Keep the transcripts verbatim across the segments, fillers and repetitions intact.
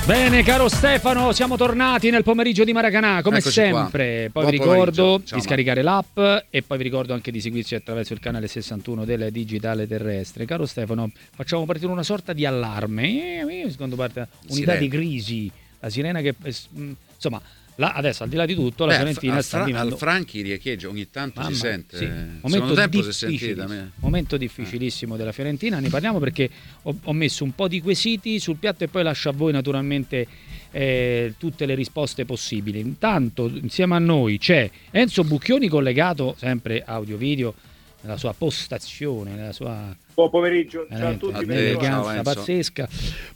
Bene, caro Stefano, siamo tornati nel pomeriggio di Maracanà, come Eccoci sempre. qua. Poi vi Buon ricordo pomeriggio. di Ciao, scaricare l'app e poi vi ricordo anche di seguirci attraverso il canale sessantuno del Digitale Terrestre. Caro Stefano, facciamo partire una sorta di allarme. Eh, secondo parte, unità Sirena. di crisi, la sirena che eh, insomma, la, adesso al di là di tutto la Beh, Fiorentina al, sta fra- vivendo al Franchi riecheggia ogni tanto, Mamma, si sente. sì. Secondo Momento tempo si è sentita. difficilissimo, me- momento difficilissimo della Fiorentina. Ne parliamo perché ho, ho messo un po' di quesiti sul piatto e poi lascio a voi naturalmente eh, tutte le risposte possibili. Intanto insieme a noi c'è Enzo Bucchioni collegato sempre audio video nella sua postazione, nella sua Buon pomeriggio, ciao a veramente tutti. A te, ben ritrovati. ciao, un'eleganza Enzo. pazzesca.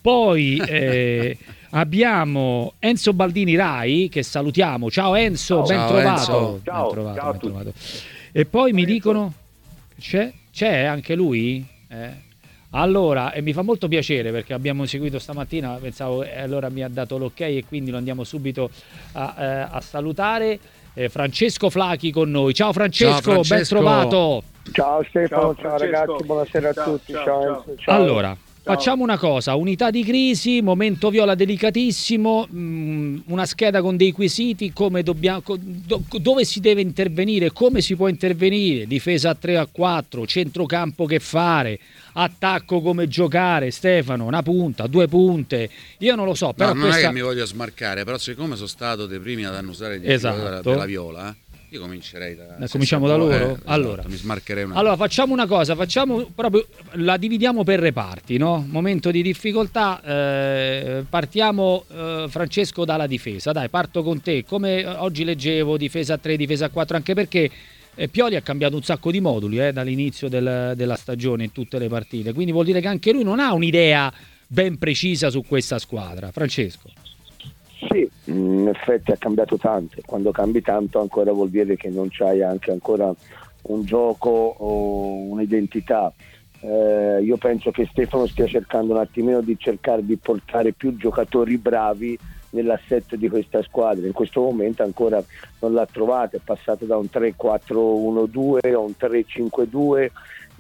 Poi eh, abbiamo Enzo Baldini Rai che salutiamo. Ciao Enzo, Ciao. ben Ciao, trovato. Enzo. Ben Ciao, trovato, ciao a ben tutti. trovato. E poi mi Enzo. dicono c'è, c'è anche lui? Eh. Allora, e mi fa molto piacere perché abbiamo seguito stamattina, pensavo, e allora mi ha dato l'ok e quindi lo andiamo subito a, eh, a salutare. Eh, Francesco Flachi con noi. Ciao Francesco, Ciao, Francesco. ben trovato. Ciao Stefano, Ciao, ciao, Francesco. ragazzi, buonasera a Ciao, tutti. ciao, Ciao, ciao. Enzo, ciao. Allora, facciamo una cosa, unità di crisi, momento viola delicatissimo, mh, una scheda con dei quesiti, come dobbiamo, co- do- dove si deve intervenire, come si può intervenire, difesa a tre a quattro, centrocampo che fare, attacco come giocare, Stefano, una punta, due punte, io non lo so, però No, non questa... è che mi voglio smarcare, però siccome sono stato dei primi ad annusare di Esatto. della, della viola, eh, io comincerei da... Eh, cominciamo da se- loro? eh, esatto, Allora. mi smarcherei una... Allora facciamo una cosa, facciamo proprio, la dividiamo per reparti, no? Momento di difficoltà, eh, partiamo eh, Francesco dalla difesa, dai parto con te, come oggi leggevo difesa a tre, difesa a quattro, anche perché eh, Pioli ha cambiato un sacco di moduli eh, dall'inizio del- della stagione in tutte le partite, quindi vuol dire che anche lui non ha un'idea ben precisa su questa squadra. Francesco. Sì, in effetti ha cambiato tanto. Quando cambi tanto ancora vuol dire che non c'hai anche ancora un gioco o un'identità. Eh, io penso che Stefano stia cercando un attimino di cercare di portare più giocatori bravi nell'assetto di questa squadra. In questo momento ancora non l'ha trovato, è passato da un tre quattro uno due a un tre cinque due,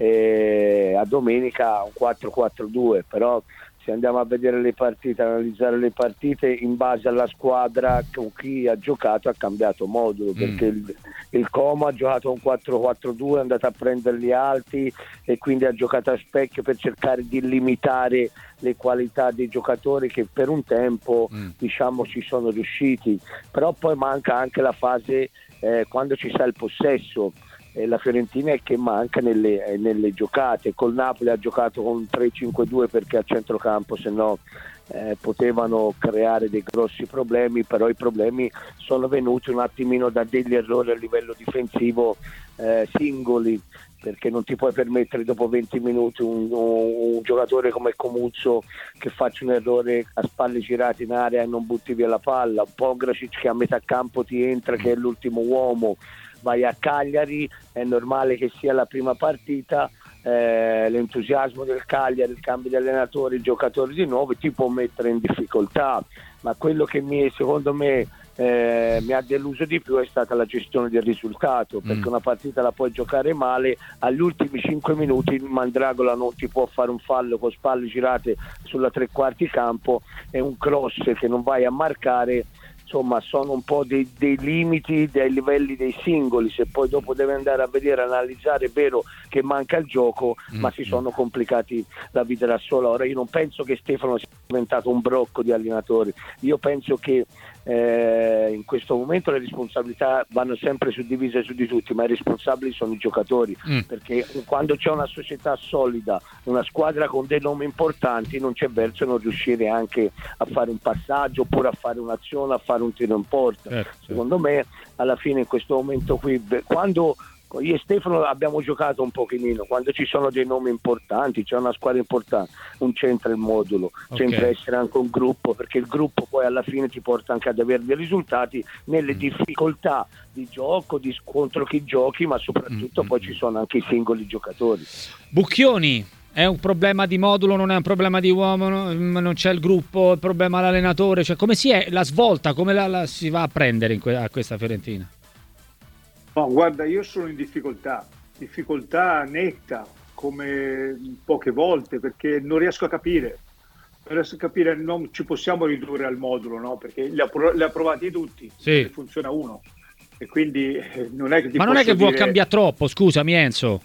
eh, a domenica un quattro quattro due, però se andiamo a vedere le partite, analizzare le partite in base alla squadra con chi ha giocato ha cambiato modulo, perché il, il Como ha giocato un quattro quattro due, è andato a prenderli alti e quindi ha giocato a specchio per cercare di limitare le qualità dei giocatori che per un tempo Mm. diciamo ci sono riusciti, però poi manca anche la fase eh, quando ci sta il possesso. E la Fiorentina è che manca nelle, eh, nelle giocate. Col Napoli ha giocato con un tre cinque due perché a centrocampo se no eh, potevano creare dei grossi problemi, però i problemi sono venuti un attimino da degli errori a livello difensivo eh, singoli, perché non ti puoi permettere dopo venti minuti un, un, un giocatore come Comuzzo che faccia un errore a spalle girate in area e non butti via la palla, un Pongracic che a metà campo ti entra, che è l'ultimo uomo. Vai a Cagliari, è normale che sia la prima partita, eh, l'entusiasmo del Cagliari, il cambio di allenatore, i giocatori di nuovo ti può mettere in difficoltà, ma quello che mi, secondo me eh, mi ha deluso di più è stata la gestione del risultato, perché Mm. una partita la puoi giocare male, agli ultimi cinque minuti il Mandragola non ti può fare un fallo con spalle girate sulla tre quarti campo e un cross che non vai a marcare. Insomma, sono un po' dei, dei limiti dei livelli dei singoli. Se poi dopo deve andare a vedere, analizzare, è vero che manca il gioco, Mm, ma si mm. sono complicati la vita da sola. Ora io non penso che Stefano sia diventato un brocco di allenatori, io penso che eh, in questo momento le responsabilità vanno sempre suddivise su di tutti, ma i responsabili sono i giocatori, Mm. perché quando c'è una società solida, una squadra con dei nomi importanti, non c'è verso non riuscire anche a fare un passaggio oppure a fare un'azione, a fare un tiro in porta. Certo, certo. Secondo me alla fine in questo momento qui, beh, quando io e Stefano abbiamo giocato un pochino, quando ci sono dei nomi importanti, c'è una squadra importante, non c'entra il modulo, Ok. c'entra essere anche un gruppo, perché il gruppo poi alla fine ti porta anche ad avere dei risultati nelle Mm. difficoltà di gioco, di contro chi giochi, ma soprattutto Mm, poi mm, ci sono anche i singoli giocatori. Bucchioni, è un problema di modulo, non è un problema di uomo, no- non c'è il gruppo, il problema l'allenatore, cioè come si è la svolta, come la, la si va a prendere in que- a questa Fiorentina? No, guarda, io sono in difficoltà, difficoltà netta, come poche volte, perché non riesco a capire. per capire, non ci possiamo ridurre al modulo, no? Perché li ha, li ha provati tutti, sì. e funziona uno. E quindi eh, non è che ti Ma non è che dire... vuol cambiare troppo, scusami Enzo.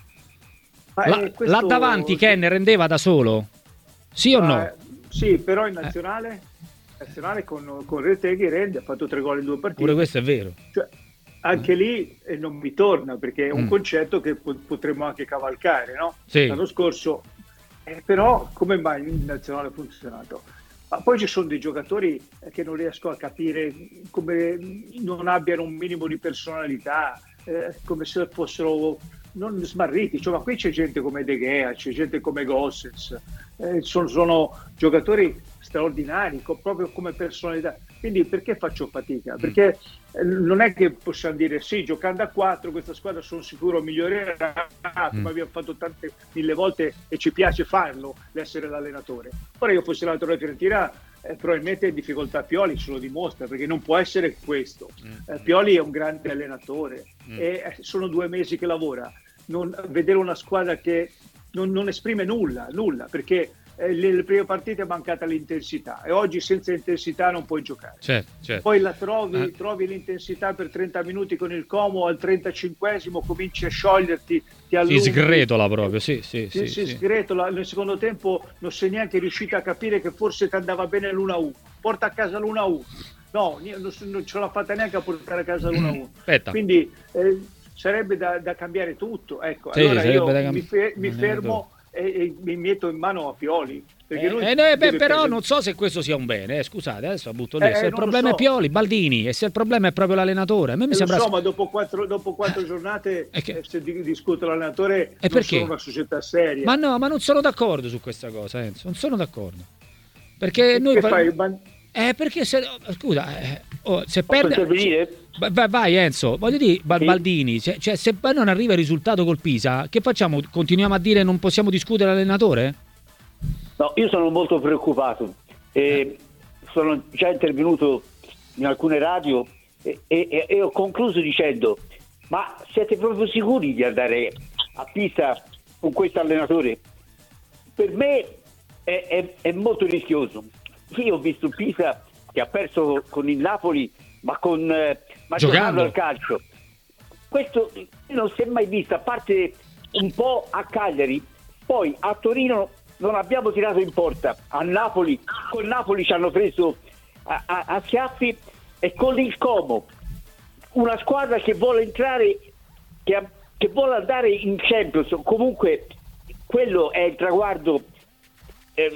Ma, là, eh, questo... là davanti Ken ne rendeva da solo? Sì o Ma, no? Sì, però in nazionale, eh. nazionale con, con Retegui rende, ha fatto tre gol in due partite. Pure questo è vero. Cioè, anche mm. lì eh, non mi torna, perché è un mm. concetto che po- potremmo anche cavalcare, no? Sì. L'anno scorso, eh, però come mai in nazionale ha funzionato? Ma poi ci sono dei giocatori che non riesco a capire come non abbiano un minimo di personalità, eh, come se fossero non smarriti. Cioè, ma qui c'è gente come De Gea, c'è gente come Gossens, eh, sono, sono giocatori straordinari, co- proprio come personalità. Quindi perché faccio fatica? Perché eh, non è che possiamo dire sì, giocando a quattro questa squadra sono sicuro migliorerà, come mm. abbiamo fatto tante mille volte e ci piace farlo, l'essere l'allenatore. Ora io fossi l'allenatore della Fiorentina, eh, probabilmente in difficoltà Pioli ce lo dimostra, perché non può essere questo. Eh, Pioli è un grande allenatore mm. e eh, sono due mesi che lavora. Non, vedere una squadra che non, non esprime nulla, nulla, perché eh, le, le prime partite è mancata l'intensità e oggi senza intensità non puoi giocare. Certo, certo. Poi la trovi, eh. trovi l'intensità per trenta minuti con il Como, al trentacinquesimo cominci a scioglierti, ti allunghi, si sgretola proprio, sì, sì, si, sì, si sì. sgretola. Nel secondo tempo non sei neanche riuscito a capire che forse ti andava bene l'uno a uno, porta a casa l'uno a uno, no, non, non ce l'ha fatta neanche a portare a casa l'uno a uno. Aspetta. Quindi eh, sarebbe da, da cambiare tutto, ecco. Sì, allora io cam- mi, fe- mi fermo e, e mi metto in mano a Pioli, perché eh, lui eh, beh, però prendere... non so se questo sia un bene, eh, scusate, adesso la butto lì. Eh, se eh, il problema so. è Pioli, Baldini, e se il problema è proprio l'allenatore, a me mi eh, sembra... Lo so, ma dopo quattro, dopo quattro giornate che... eh, se di- discuto l'allenatore, e non perché? sono una società seria. Ma no, ma non sono d'accordo su questa cosa, Enzo, non sono d'accordo. Perché e noi... Che fai? Ma... Eh, perché se... Scusa, eh, oh, se Posso perde... intervenire? Vai, vai Enzo, voglio dire, Bal- Sì. Baldini, se, cioè, se poi non arriva il risultato col Pisa, che facciamo? Continuiamo a dire non possiamo discutere l'allenatore? No, io sono molto preoccupato. Eh, sono già intervenuto in alcune radio e, e, e ho concluso dicendo: ma siete proprio sicuri di andare a Pisa con questo allenatore? Per me è, è, è molto rischioso. Io ho visto Pisa che ha perso con il Napoli, ma con eh, ma giocando al calcio. Questo non si è mai visto, a parte un po' a Cagliari, poi a Torino non abbiamo tirato in porta, a Napoli, con Napoli ci hanno preso a, a, a schiaffi, e con il Como, una squadra che vuole entrare, che, ha, che vuole andare in Champions, comunque quello è il traguardo eh,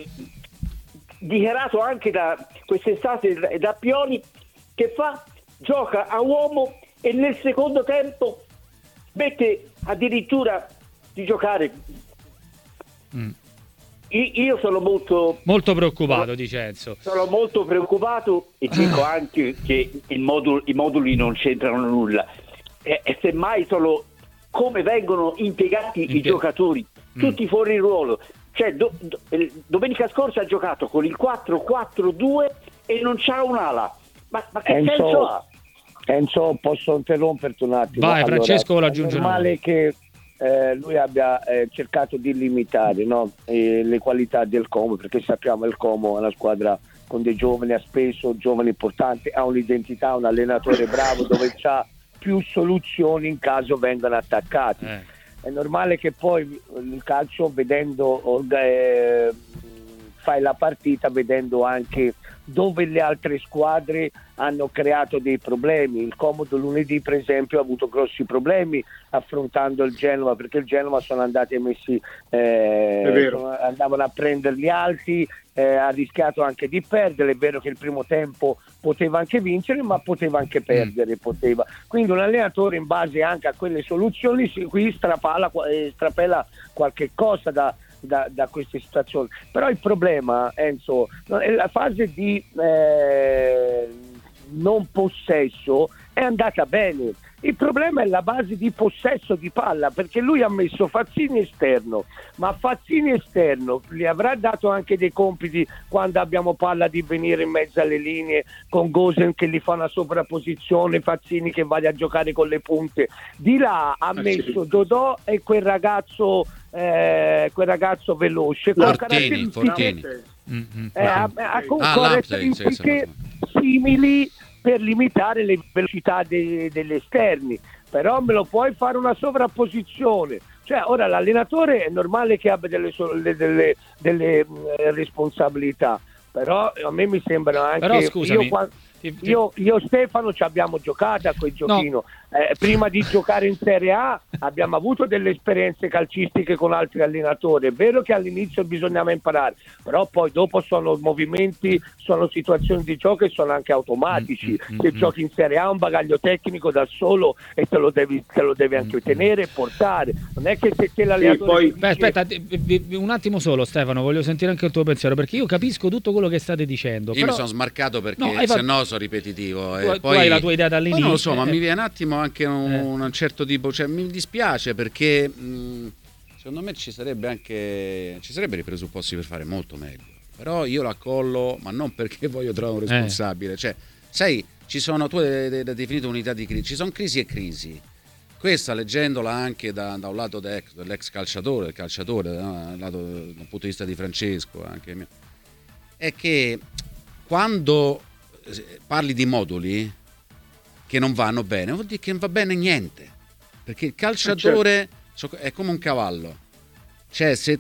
dichiarato anche da quest'estate da Pioli, che fa, gioca a uomo e nel secondo tempo smette addirittura di giocare. Mm. Io sono molto molto preoccupato, dice Enzo. Sono molto preoccupato e dico anche che il modulo, i moduli non c'entrano nulla, e, e semmai sono come vengono impiegati Impie- i giocatori, mm. tutti fuori ruolo. Cioè do, do, domenica scorsa ha giocato con il quattro quattro due e non c'ha un'ala. Ma, ma che Enzo, senso ha? Enzo, posso interromperti un attimo? Vai, allora, Francesco lo aggiunge. È normale che eh, lui abbia eh, cercato di limitare, no? eh, le qualità del Como, perché sappiamo che il Como è una squadra con dei giovani, ha spesso giovani importanti, ha un'identità, un allenatore bravo dove c'ha più soluzioni in caso vengano attaccati. Eh. È normale che poi il calcio, vedendo eh, fai la partita vedendo anche dove le altre squadre hanno creato dei problemi. Il Comodo lunedì per esempio ha avuto grossi problemi affrontando il Genova, perché il Genova sono andati messi eh, sono, andavano a prenderli alti, eh, ha rischiato anche di perdere. È vero che il primo tempo poteva anche vincere, ma poteva anche perdere, poteva. Quindi un allenatore, in base anche a quelle soluzioni, qui strapala, eh, strapela qualche cosa da Da, da queste situazioni. Però il problema, Enzo, è la fase di eh, non possesso è andata bene. Il problema è la base di possesso di palla, perché lui ha messo Fazzini esterno, ma Fazzini esterno gli avrà dato anche dei compiti quando abbiamo palla di venire in mezzo alle linee, con Gosen che gli fa una sovrapposizione, Fazzini che va a giocare con le punte. Di là ha messo Dodò e quel ragazzo eh, quel ragazzo veloce, Fortini, Fortini. Mm-hmm. Eh, ha, ha comunque Ah, caratteristiche simili per limitare le velocità de- degli esterni, però me lo puoi fare una sovrapposizione. Cioè, ora l'allenatore è normale che abbia delle, so- le- delle, delle mh, responsabilità, però a me mi sembra anche... Però scusami, io, qua- ti- ti- io, io e Stefano ci abbiamo giocato a quel giochino. Eh, prima di giocare in Serie A abbiamo avuto delle esperienze calcistiche con altri allenatori. È vero che all'inizio bisognava imparare, però poi dopo sono movimenti, sono situazioni di gioco che sono anche automatici. Mm, mm, Se mm, giochi in Serie A un bagaglio tecnico da solo e te lo devi, te lo devi anche tenere e portare. Non è che se te l'allenatore... poi- dice- Beh, aspetta, di- di- un attimo solo Stefano, voglio sentire anche il tuo pensiero, perché io capisco tutto quello che state dicendo. Io però... mi sono smarcato perché No, hai se fatto- no sono ripetitivo. Tu- e tu poi, hai la tua idea poi dall'inizio. non lo so, ma eh. mi viene un attimo anche un, Eh. un certo tipo, cioè mi dispiace perché mh, secondo me ci sarebbe anche ci sarebbero i presupposti per fare molto meglio. Però io la collo, ma non perché voglio trovare un responsabile, Eh. cioè, sai, ci sono, tu hai hai definito unità di crisi, ci sono crisi e crisi. Questa, leggendola anche da, da un lato dell'ex, dell'ex calciatore, del calciatore, no? Dal lato, dal punto di vista di Francesco, anche mio, è che quando parli di moduli che non vanno bene, vuol dire che non va bene niente, perché il calciatore è come un cavallo, cioè se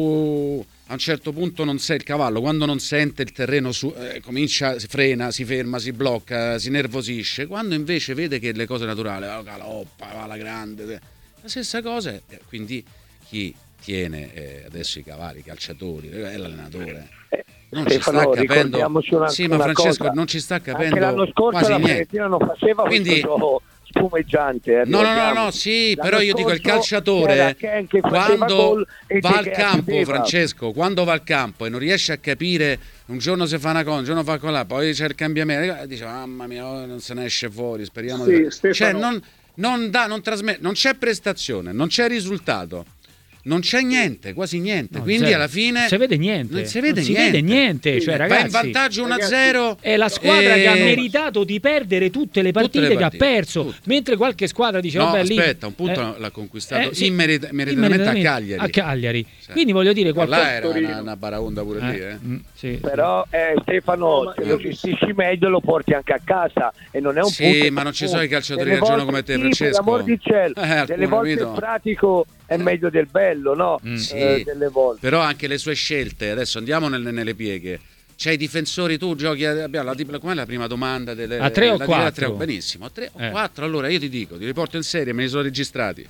tu a un certo punto non sei il cavallo, quando non sente il terreno su, eh, comincia, si frena, si ferma, si blocca, si nervosisce, quando invece vede che le cose naturali, va la galoppa, va la grande, la stessa cosa, eh, quindi chi tiene eh, adesso i cavalli, i calciatori, è l'allenatore. Non ci sta Stefano, capendo. ricordiamoci una, Sì, ma una Francesco cosa. non ci sta Anche capendo l'anno scorso quasi la niente. Fiorentina non faceva Quindi- questo gioco spumeggiante. eh, No, no, no, ricordiamo. no, sì, L'anno però io dico il scorso calciatore c'era Ken che faceva quando gol e va De al Gea campo, chiudeva. Francesco, quando va al campo e non riesce a capire, un giorno si fa una cosa, un giorno fa quella, poi c'è il cambiamento, e dice mamma mia, oh, non se ne esce fuori, speriamo Sì, di... Stefano. Cioè non, non dà, non trasmette, non c'è prestazione, non c'è risultato. Non c'è niente, quasi niente. No, Quindi zero. alla fine Non si vede niente. Non si vede Non si niente. vede niente, cioè, Va ragazzi, in vantaggio uno a ragazzi, zero. è la squadra e- che ha meritato di perdere tutte le partite, Tutte le che ha partite, perso, tutte. mentre qualche squadra dice No, vabbè lì aspetta, un punto eh, l'ha conquistato eh, sì, immerita- immediatamente a Cagliari. a Cagliari. Sì. Quindi voglio dire Là qualcosa era una, una baraonda pure lì, eh. mm, sì, Però eh, Stefano, ma se io- lo gestisci meglio lo porti anche a casa e non è un Sì, punto. ma non ci sono i calciatori Delle che ragionano volte- come te, sì, per Francesco. l'amor di cielo, Eh, alcune, delle volte capito? il pratico è meglio del bello, no? Mm. Eh, Sì. delle volte. Però anche le sue scelte, adesso andiamo nelle, nelle pieghe. C'è i difensori, tu giochi a, abbiamo la, com'è la prima domanda delle, A tre o la diretta a quattro? tre, benissimo, a tre o Eh. quattro. Allora io ti dico, ti riporto in serie, me li sono registrati.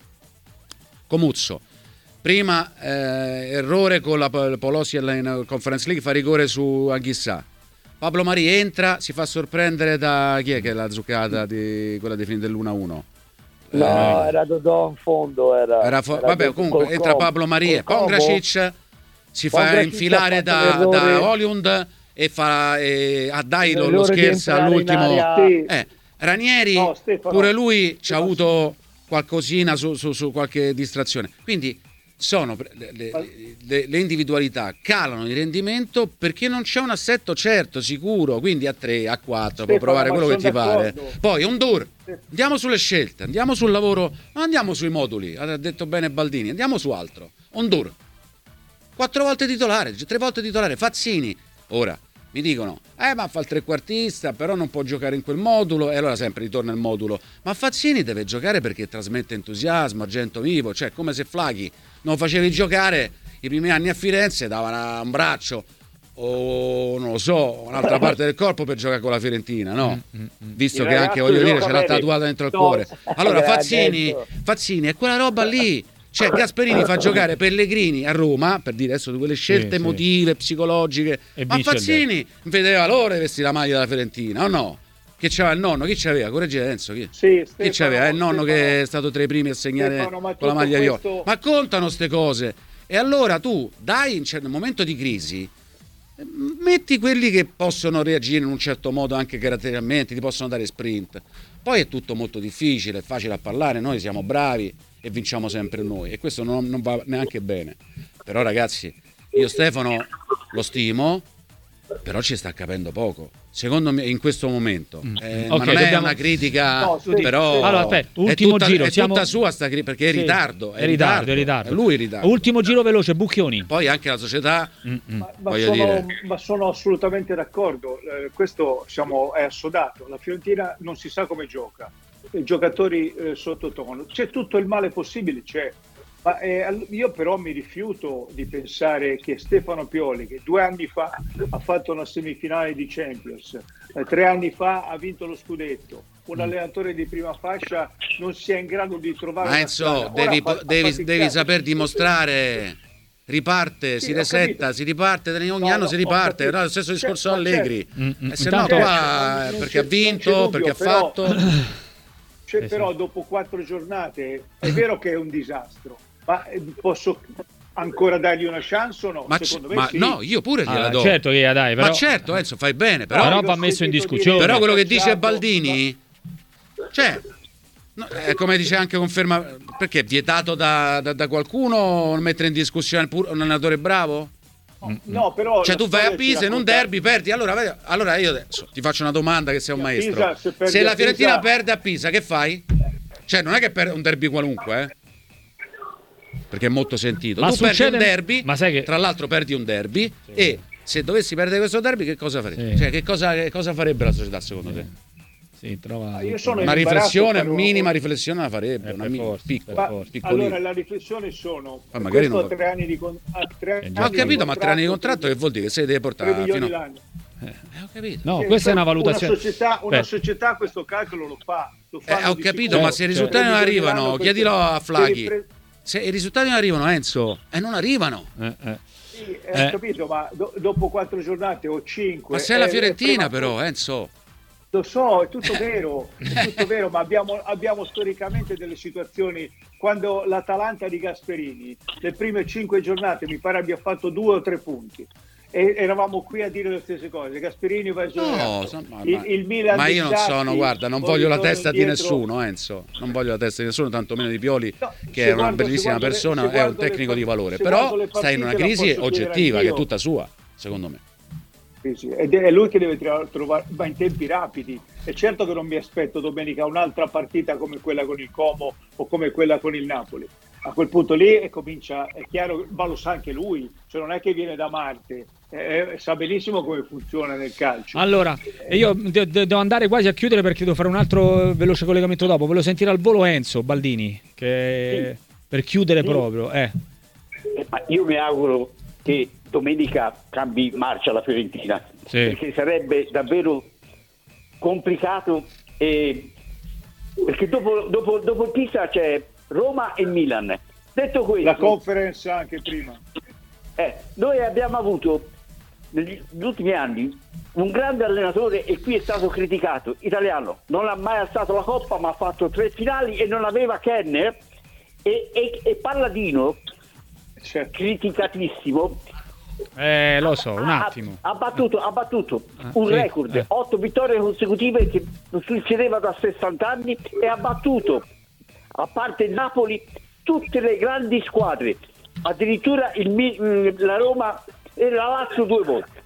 Comuzzo. Prima eh, errore con la P- Polosi in Conference League, fa rigore su Anghissà. Pablo Mari entra, si fa sorprendere da chi è che è la zuccata di quella definita dell'uno a uno? No, Eh, era Dodò in fondo. Era, era fo- era vabbè, col comunque entra Como. Pablo Maria, Col Como. Pongracic si fa Pongracic infilare ha da, fatto l'errore- da Oliund e fa e a dai lo, lo l'errore di scherza entrare all'ultimo. in area. Sì. Eh, Ranieri No, Stefano, pure lui ci ha Stefano. avuto qualcosina su, su- su qualche distrazione. Quindi sono pre- le, le- le- le individualità calano di rendimento perché non c'è un assetto certo, sicuro, quindi a tre, a quattro, puoi Stefano, provare ma quello che ti sono pare. d'accordo. Poi un dur, andiamo sulle scelte, andiamo sul lavoro, non andiamo sui moduli, ha detto bene Baldini, andiamo su altro. Un dur, quattro volte titolare, tre volte titolare, Fazzini. Ora mi dicono, eh ma fa il trequartista, però non può giocare in quel modulo, e allora sempre ritorna il modulo. Ma Fazzini deve giocare perché trasmette entusiasmo, argento vivo, cioè come se Flaghi non facevi giocare i primi anni a Firenze, dava una- un braccio o non lo so, un'altra parte del corpo per giocare con la Fiorentina, no? Visto Il che anche, ragazzo voglio dire, gioca ce l'ha bene. tatuata dentro il No. cuore. Allora Eh, Fazzini, adesso. Fazzini è quella roba lì. Cioè Gasperini fa giocare Pellegrini a Roma, per dire adesso di quelle scelte Sì, sì. emotive, psicologiche, E ma vince il Fazzini vedeva valore vestire la maglia della Fiorentina, o no? Che c'aveva il nonno, chi c'aveva? Correggi Enzo, chi? Sì, Chi Stefano, c'aveva? Il nonno Stefano. che è stato tra i primi a segnare Stefano, ma con la tutto maglia viola. questo- Ma contano ste cose. E allora tu dai in certo momento di crisi, metti quelli che possono reagire in un certo modo anche caratterialmente, ti possono dare sprint. Poi è tutto molto difficile, è facile a parlare, noi siamo bravi e vinciamo sempre noi e questo non, non va neanche bene. Però ragazzi, io Stefano lo stimo, però ci sta capendo poco. Secondo me in questo momento, Mm. eh, Ok, ma non è dobbiamo- una critica, No, sì, però sì. Allora, aspetta, è ultimo tutta, giro, è siamo- tutta sua sta critica, perché è Sì, ritardo, è, è ritardo, è ritardo. è lui in ritardo. Ultimo giro veloce, Bucchioni. Poi anche la società, Mm-mm. Ma, ma voglio sono, dire. ma sono assolutamente d'accordo, eh, questo siamo, è assodato, la Fiorentina non si sa come gioca, i giocatori eh, sottotono, c'è tutto il male possibile, c'è. Ma, eh, all- io però mi rifiuto di pensare che Stefano Pioli, che due anni fa ha fatto una semifinale di Champions, eh, tre anni fa ha vinto lo scudetto, un allenatore di prima fascia non sia in grado di trovare Ma una Enzo, strada. Ora devi, fa- fa devi, faticare. devi saper dimostrare. Riparte, Sì, si ho resetta, capito. si riparte, ogni No, anno no, si ho riparte. capito. No, lo stesso discorso Cioè, Allegri. Mm, mm. E se no Intanto- qua Non- non perché ha c'è- non c'è vinto, dubbio, perché ha però- fatto. Cioè, Sì, però sì. dopo quattro giornate è vero che è un disastro, ma eh, posso ancora dargli una chance o no? Ma, c- Secondo me ma sì. no, io pure gliela Ah, do. certo che gliela dai, però... Ma certo, Enzo, fai bene, però, Però io va ho messo in sentito discussione. dire però quello che dice cacciato, Baldini, cioè, no, è come dice anche conferma, perché è vietato da, da, da qualcuno mettere in discussione pur- un allenatore bravo? ma- no, però Cioè la tu vai a storia ci Pisa in un racconta- derby, perdi, allora, vai- allora io adesso ti faccio una domanda che sei un A maestro. Pisa, se perdi Se a la Fiorentina Pisa- perde a Pisa, che fai? Cioè non è che perde un derby qualunque, eh? Perché è molto sentito. Ma tu succede- perdi un derby, ma sai che- tra l'altro perdi un derby e se dovessi perdere questo derby che cosa faresti? Sì. Cioè che cosa, che cosa farebbe la società secondo te? Sì, trova... Io sono Una in imbarazzo riflessione, per un- minima riflessione la farebbe, Eh, una per mi- forza, piccola, Ma, forza, piccolina. allora la riflessione sono Ma magari questo non- ha tre anni di, con- ha tre Eh, anni già, Ho di capito, ma tre anni di contratto tre- che vuol dire che se deve tre portare milioni fino a... l'anno. Eh, ho capito. No, Sì, questa è una una valutazione... società, una Beh, società questo calcolo lo fa. Lo Eh, fanno ho di capito, sicuro. ma se i Cioè, risultati non tre milioni arrivano, l'anno chiedilo a per- Flaghi. per i pre- Se i risultati non arrivano, Enzo, e non arrivano. eh, eh. Sì, eh, Eh. ho capito, ma do- dopo quattro giornate o cinque... Ma sei la eh, Fiorentina eh, prima- però, Enzo. Lo so, è tutto vero, è tutto vero, ma abbiamo, abbiamo storicamente delle situazioni, quando l'Atalanta di Gasperini, le prime cinque giornate, mi pare abbia fatto due o tre punti, e eravamo qui a dire le stesse cose, Gasperini va esonerato, No, so- ma, il, ma- il Milan ma di io non Sassi, sono, guarda, non poi voglio la ritorno testa di indietro. nessuno, Enzo. Non voglio la testa di nessuno, tantomeno di Pioli, No, che se è una guardo- se bellissima guardo le- persona, se è un guardo le tecnico par- di valore. se Però guardo le stai in una partite, la crisi posso dire oggettiva che è anch'io. tutta sua, secondo me. Sì, sì, ed è lui che deve trovare, trovare, ma in tempi rapidi. È certo che non mi aspetto domenica un'altra partita come quella con il Como o come quella con il Napoli. A quel punto lì e comincia, è chiaro, ma lo sa anche lui, cioè non è che viene da Marte, eh, sa benissimo come funziona nel calcio. Allora, e io de- de- devo andare quasi a chiudere perché devo fare un altro veloce collegamento dopo. Volevo sentire al volo Enzo Baldini, che per chiudere Sì. proprio. Eh. Eh, ma io mi auguro che domenica cambi marcia la Fiorentina, Sì. perché sarebbe davvero complicato, e perché dopo, dopo, dopo il Pisa c'è Roma e Milan. Detto questo, La conference anche prima. eh, noi abbiamo avuto negli ultimi anni un grande allenatore, e qui è stato criticato, italiano, non ha mai alzato la coppa ma ha fatto tre finali e non aveva Kenner, e, e, e Palladino, Cioè, criticatissimo, Eh, lo so, un ha- attimo. ha, ha battuto, ha battuto Ah, un sì, record, eh. otto vittorie consecutive che non succedeva da sessanta anni, e ha battuto, a parte il Napoli, tutte le grandi squadre, addirittura il, Mi- mh, la Roma e la Lazio due volte.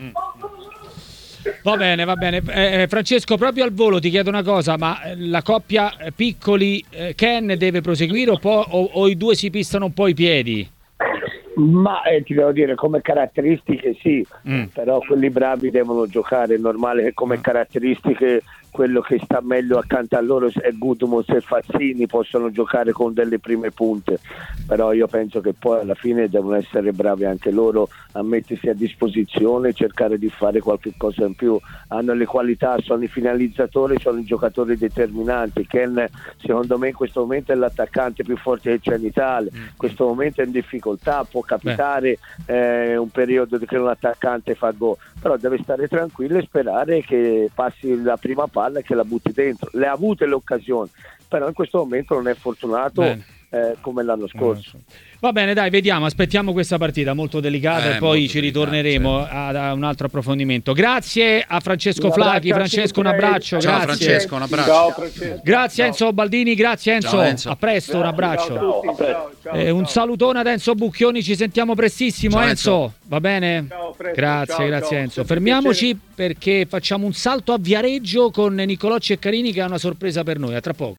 Va bene, va bene. Eh, Francesco, proprio al volo ti chiedo una cosa, ma eh, la coppia eh, Piccoli eh, Ken deve proseguire o, po- o, o i due si pistano un po' i piedi? Ma eh, ti devo dire, come caratteristiche sì, Mm. però quelli bravi devono giocare, è normale che come caratteristiche quello che sta meglio accanto a loro è Gudmunds e Fazzini, possono giocare con delle prime punte, però io penso che poi alla fine devono essere bravi anche loro a mettersi a disposizione, cercare di fare qualche cosa in più, hanno le qualità, sono i finalizzatori, sono i giocatori determinanti. Ken secondo me in questo momento è l'attaccante più forte che c'è in Italia, in questo momento è in difficoltà, può capitare eh, un periodo che un attaccante fa gol, però deve stare tranquillo e sperare che passi la prima palla e che la butti dentro. Le ha avute le occasioni, però in questo momento non è fortunato eh, come l'anno scorso. Va bene, dai, vediamo, aspettiamo questa partita molto delicata Eh, e poi molto ci delicata, ritorneremo certo. a, a un altro approfondimento. Grazie a Francesco Un Flaghi. abbraccio a Francesco, un tutti. abbraccio, Ciao grazie. Francesco, un abbraccio. Ciao Francesco. Grazie Ciao. Enzo Baldini, grazie Enzo. Ciao, Enzo. A presto, un abbraccio. Ciao a tutti, ciao, ciao, Eh, un ciao. salutone ad Enzo Bucchioni, ci sentiamo prestissimo Ciao, Enzo. Enzo. Va bene? Ciao. presto. Grazie, Ciao, grazie ciao. Enzo. Sempre Fermiamoci piacere. perché facciamo un salto a Viareggio con Nicolò Ceccarini che ha una sorpresa per noi. A tra poco.